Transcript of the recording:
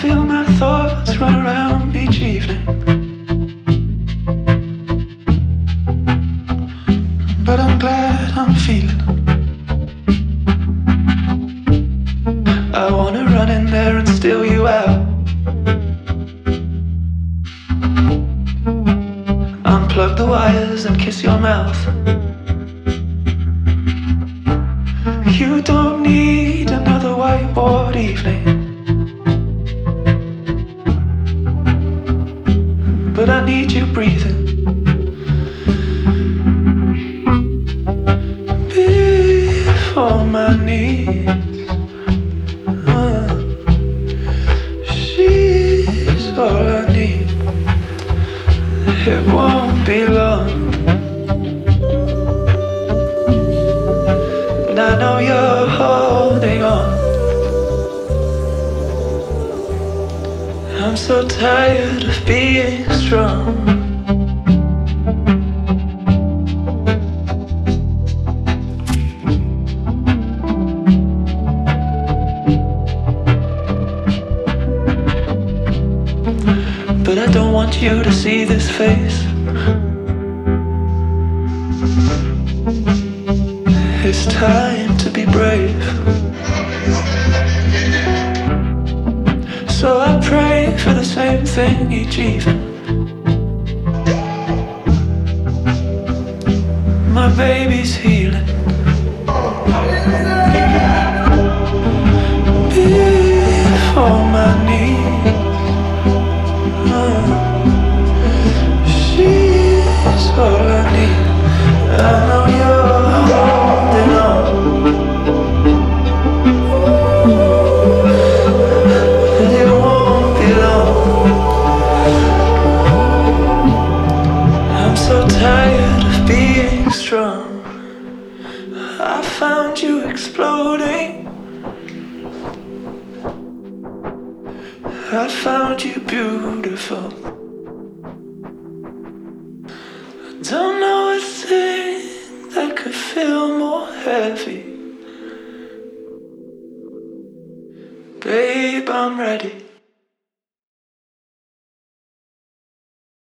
feel my thoughts run around each evening, but I'm glad I'm feeling. I wanna run in there and steal you out, unplug the wires and kiss your mouth. You don't need another whiteboard evening, but I need you breathing before my knees. She's all I need. It won't be long, and I know you're holding on. I'm so tired of being strong. But I don't want you to see this face. It's time to be brave. So I pray for the same thing each evening. My baby's healing before my knees. She's all I need. I know you're holding on. It won't be long. I'm so tired of being strong. I found you exploding. I found you beautiful. Don't know a thing that could feel more heavy. Babe, I'm ready.